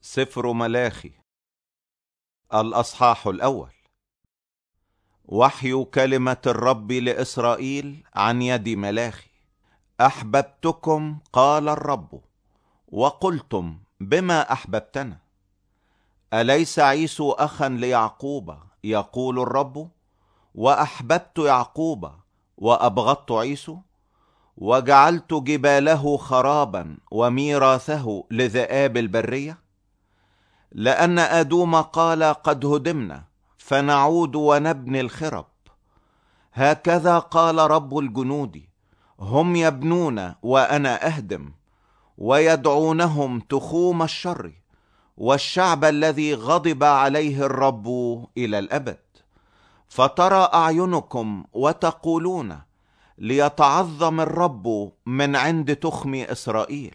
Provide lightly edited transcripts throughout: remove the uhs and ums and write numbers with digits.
سفر ملاخي الأصحاح الأول. وحي كلمة الرب لإسرائيل عن يد ملاخي. أحببتكم قال الرب، وقلتم بما أحببتنا؟ أليس عيسو أخا ليعقوب يقول الرب، وأحببت يعقوب وأبغضت عيسو، وجعلت جباله خرابا وميراثه لذئاب البرية. لأن أدوم قال قد هدمنا، فنعود ونبني الخرب. هكذا قال رب الجنود، هم يبنون وأنا أهدم، ويدعونهم تخوم الشر، والشعب الذي غضب عليه الرب إلى الأبد. فترى أعينكم وتقولون، ليتعظم الرب من عند تخم إسرائيل.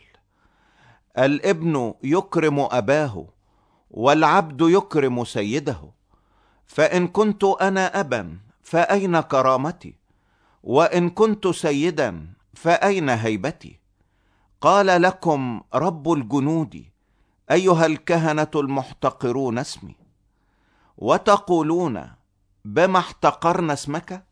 الابن يكرم أباه، والعبد يكرم سيده. فإن كنت أنا أبا فأين كرامتي؟ وإن كنت سيدا فأين هيبتي؟ قال لكم رب الجنود، أيها الكهنة المحتقرون اسمي. وتقولون بما احتقرنا اسمك؟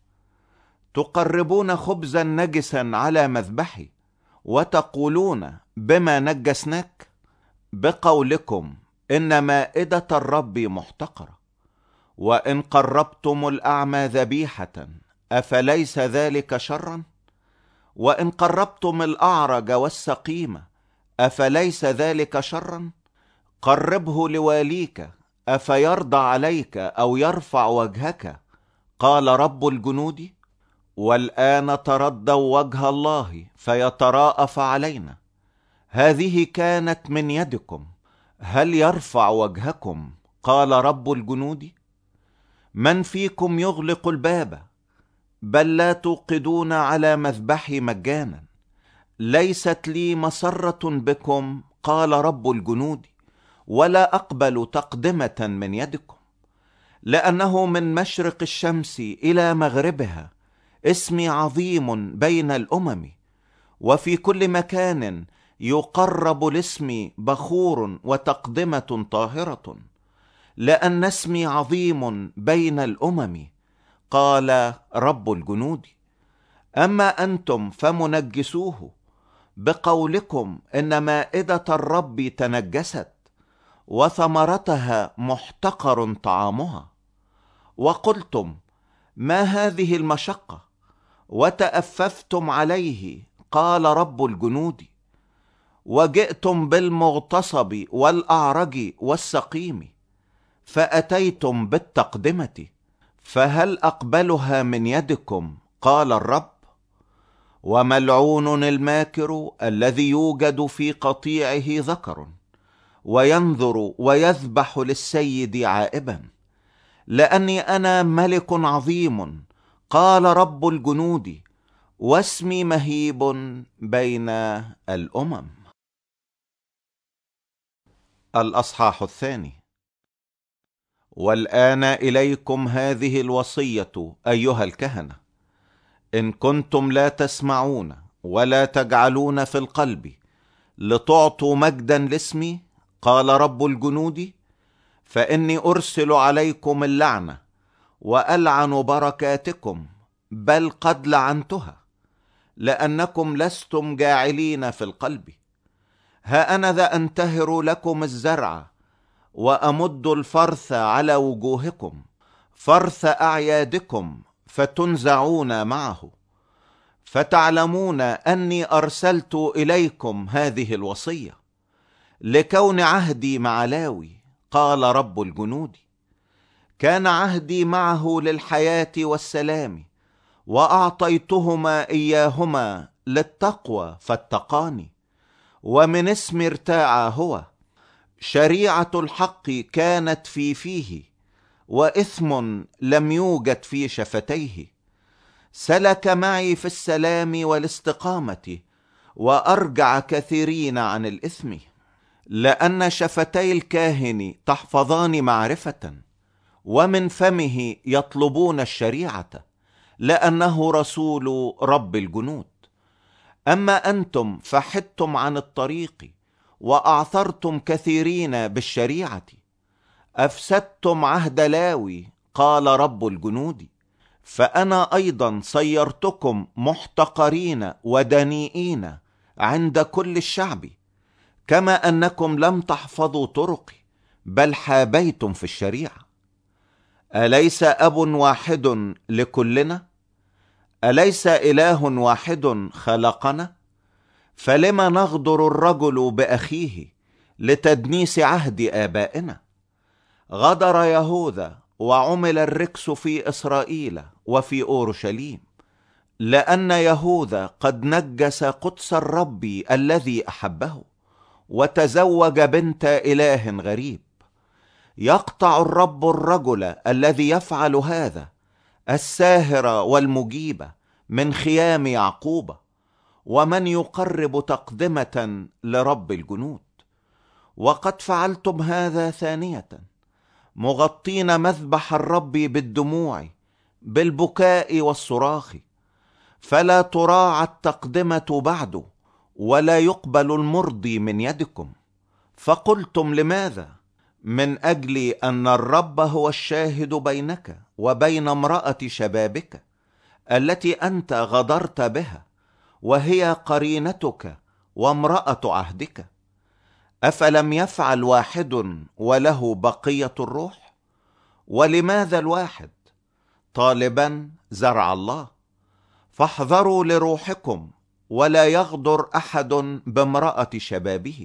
تقربون خبزا نجسا على مذبحي، وتقولون بما نجسناك؟ بقولكم إن مائدة الرب محتقرة. وإن قربتم الأعمى ذبيحة، أفليس ذلك شرا؟ وإن قربتم الأعرج والسقيم، أفليس ذلك شرا؟ قربه لواليك، أفيرضى عليك أو يرفع وجهك؟ قال رب الجنود. والآن تردوا وجه الله فيتراءف علينا. هذه كانت من يدكم، هل يرفع وجهكم؟ قال رب الجنود. من فيكم يغلق الباب؟ بل لا توقدون على مذبحي مجانا. ليست لي مسرة بكم، قال رب الجنود، ولا أقبل تقدمة من يدكم. لأنه من مشرق الشمس إلى مغربها اسمي عظيم بين الأمم، وفي كل مكان يقرب لاسمي بخور وتقدمة طاهرة، لأن اسمي عظيم بين الأمم، قال رب الجنود. أما أنتم فمنجسوه بقولكم إن مائدة الرب تنجست، وثمرتها محتقر طعامها. وقلتم ما هذه المشقة؟ وتأففتم عليه، قال رب الجنود. وجئتم بالمغتصب والأعرج والسقيم، فأتيتم بالتقدمة، فهل أقبلها من يدكم؟ قال الرب. وملعون الماكر الذي يوجد في قطيعه ذكر، وينظر ويذبح للسيد عائبا. لأني أنا ملك عظيم، قال رب الجنود، واسمي مهيب بين الأمم. الأصحاح الثاني. والآن إليكم هذه الوصية أيها الكهنة: إن كنتم لا تسمعون ولا تجعلون في القلب لتعطوا مجدا لاسمي، قال رب الجنود، فإني أرسل عليكم اللعنة وألعن بركاتكم، بل قد لعنتها، لأنكم لستم جاعلين في القلب. ها أنا ذا أنتهر لكم الزرع، وأمد الفرث على وجوهكم، فرث أعيادكم، فتنزعون معه. فتعلمون أني أرسلت إليكم هذه الوصية لكون عهدي مع لاوي، قال رب الجنود. كان عهدي معه للحياة والسلام، وأعطيتهما إياهما للتقوى فاتقاني، ومن اسم ارتاع هو. شريعة الحق كانت في فيه، وإثم لم يوجد في شفتيه. سلك معي في السلام والاستقامة، وأرجع كثيرين عن الإثم. لأن شفتي الكاهن تحفظان معرفة، ومن فمه يطلبون الشريعة، لأنه رسول رب الجنود. أما أنتم فحدتم عن الطريق، وأعثرتم كثيرين بالشريعة، أفسدتم عهد لاوي، قال رب الجنود. فأنا أيضا صيرتكم محتقرين ودنيئين عند كل الشعب، كما أنكم لم تحفظوا طرقي بل حابيتم في الشريعة. أليس أب واحد لكلنا؟ أليس إله واحد خلقنا؟ فلما نغدر الرجل بأخيه لتدنيس عهد آبائنا؟ غدر يهوذا وعمل الركس في إسرائيل وفي أورشليم، لأن يهوذا قد نجس قدس الرب الذي أحبه، وتزوج بنت إله غريب. يقطع الرب الرجل الذي يفعل هذا، الساهر والمجيب من خيام يعقوب، ومن يقرب تقدمة لرب الجنود. وقد فعلتم هذا ثانية، مغطين مذبح الرب بالدموع بالبكاء والصراخ، فلا تراعى التقدمة بعد، ولا يقبل المرضي من يدكم. فقلتم لماذا؟ من أجل أن الرب هو الشاهد بينك وبين امرأة شبابك التي أنت غدرت بها، وهي قرينتك وامرأة عهدك. أفلم يفعل واحد وله بقية الروح؟ ولماذا الواحد طالبا زرع الله؟ فاحذروا لروحكم، ولا يغدر أحد بامرأة شبابه،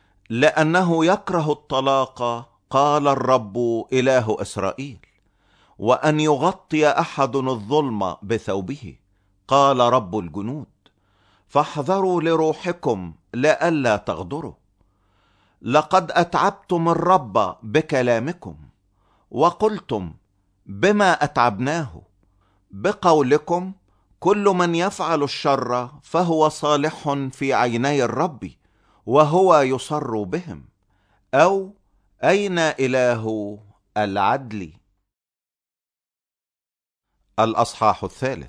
لأنه يكره الطلاق، قال الرب إله إسرائيل، وأن يغطي أحد الظلم بثوبه، قال رب الجنود. فاحذروا لروحكم لئلا تغدروا. لقد أتعبتم الرب بكلامكم، وقلتم بما أتعبناه؟ بقولكم كل من يفعل الشر فهو صالح في عيني الرب، وهو يصر بهم. أو أين إله العدل؟ الأصحاح 3.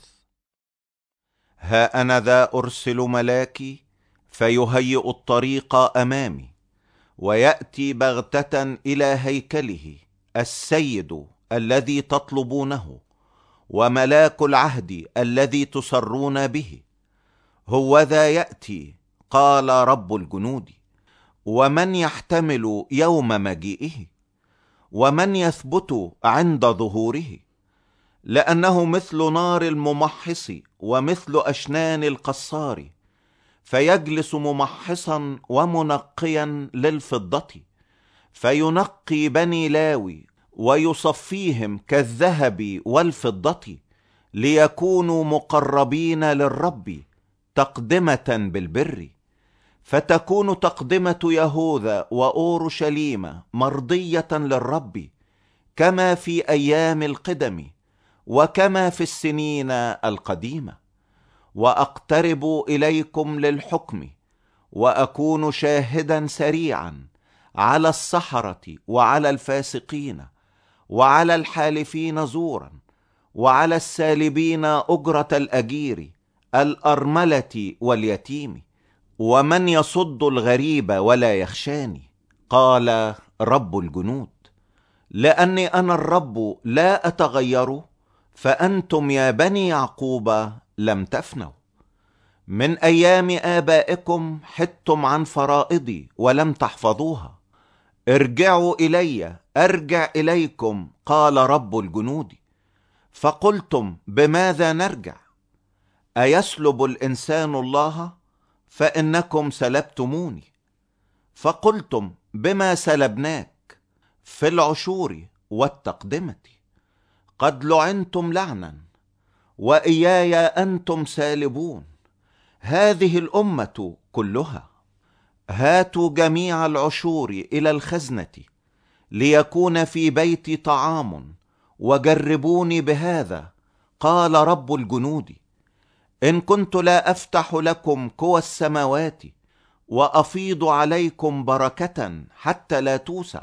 ها أنا ذا أرسل ملاكي فيهيئ الطريق أمامي، ويأتي بغتة إلى هيكله السيد الذي تطلبونه، وملاك العهد الذي تسرون به. هو ذا يأتي، قال رب الجنود. ومن يحتمل يوم مجيئه؟ ومن يثبت عند ظهوره؟ لأنه مثل نار الممحص ومثل أشنان القصار، فيجلس ممحصا ومنقيا للفضة، فينقي بني لاوي ويصفيهم كالذهب والفضة، ليكونوا مقربين للرب تقدمة بالبر. فتكون تقدمة يهوذا وأورشليم مرضية للرب، كما في أيام القدم وكما في السنين القديمة. وأقترب إليكم للحكم، وأكون شاهدا سريعا على السحرة وعلى الفاسقين وعلى الحالفين زورا، وعلى السالبين أجرة الأجير، الأرملة واليتيم، ومن يصد الغريب ولا يخشاني، قال رب الجنود. لأني أنا الرب لا أتغير، فأنتم يا بني يعقوب لم تفنوا. من أيام آبائكم حدتم عن فرائضي ولم تحفظوها. ارجعوا إلي أرجع إليكم، قال رب الجنود. فقلتم بماذا نرجع؟ أيسلب الإنسان الله؟ فإنكم سلبتموني. فقلتم بما سلبناك؟ في العشور والتقدمة. قد لعنتم لعنا، وإياي أنتم سالبون هذه الأمة كلها. هاتوا جميع العشور إلى الخزنة، ليكون في بيتي طعام، وجربوني بهذا، قال رب الجنود. إن كنت لا أفتح لكم قوى السماوات، وأفيض عليكم بركة حتى لا توسع،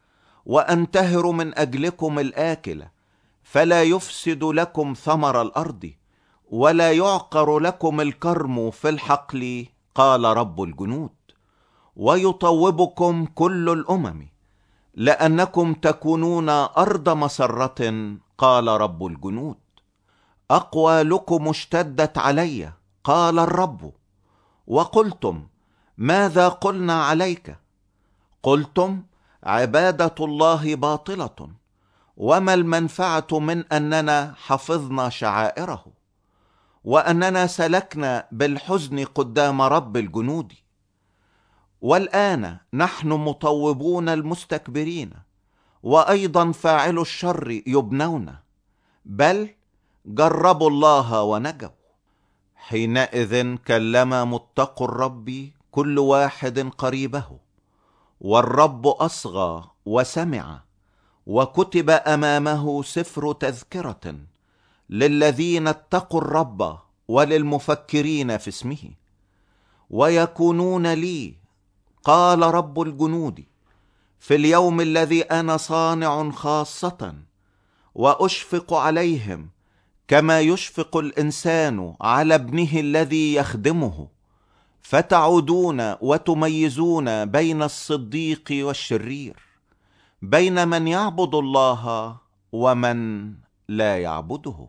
وأنتهر من أجلكم الآكل، فلا يفسد لكم ثمر الأرض، ولا يعقر لكم الكرم في الحقل، قال رب الجنود. ويطوبكم كل الأمم، لأنكم تكونون أرض مسرة، قال رب الجنود. أقوالكم اشتدت علي، قال الرب، وقلتم: ماذا قلنا عليك؟ قلتم: عبادة الله باطلة، وما المنفعة من أننا حفظنا شعائره، وأننا سلكنا بالحزن قدام رب الجنود. والآن نحن مطوبون المستكبرين، وأيضا فاعل الشر يبنون، بل جربوا الله ونجوا. حينئذ كلم متقوا الرب كل واحد قريبه، والرب أصغى وسمع، وكتب أمامه سفر تذكرة للذين اتقوا الرب وللمفكرين في اسمه. ويكونون لي، قال رب الجنود، في اليوم الذي أنا صانع خاصة، وأشفق عليهم كما يشفق الإنسان على ابنه الذي يخدمه، فتعودون وتميزون بين الصديق والشرير، بين من يعبد الله ومن لا يعبده.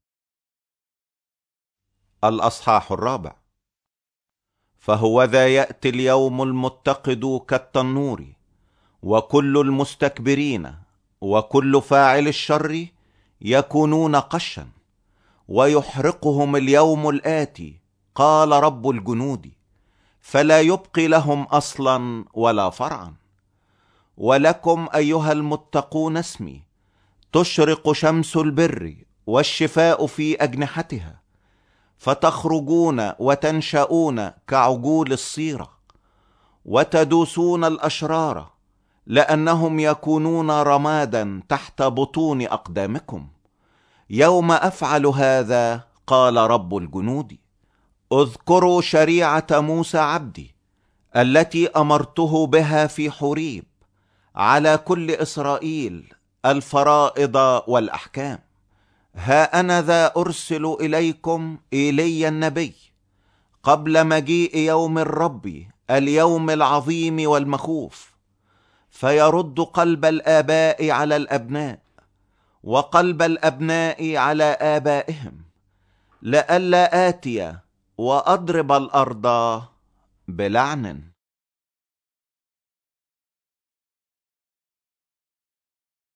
الأصحاح 4. فهوذا يأتي اليوم المتقد كالتنور، وكل المستكبرين وكل فاعل الشر يكونون قشا، ويحرقهم اليوم الآتي، قال رب الجنود، فلا يبقي لهم أصلا ولا فرعا. ولكم أيها المتقون اسمي تشرق شمس البر والشفاء في أجنحتها، فتخرجون وتنشؤون كعجول الصيرة، وتدوسون الأشرار، لأنهم يكونون رمادا تحت بطون أقدامكم. يوم أفعل هذا، قال رب الجنود، اذكروا شريعة موسى عبدي التي أمرته بها في حوريب على كل إسرائيل، الفرائض والأحكام. ها أنا ذا أرسل إليكم إيليا النبي قبل مجيء يوم الرب، اليوم العظيم والمخوف، فيرد قلب الآباء على الأبناء، وقلب الأبناء على آبائهم، لئلا آتي وأضرب الأرض بلعن.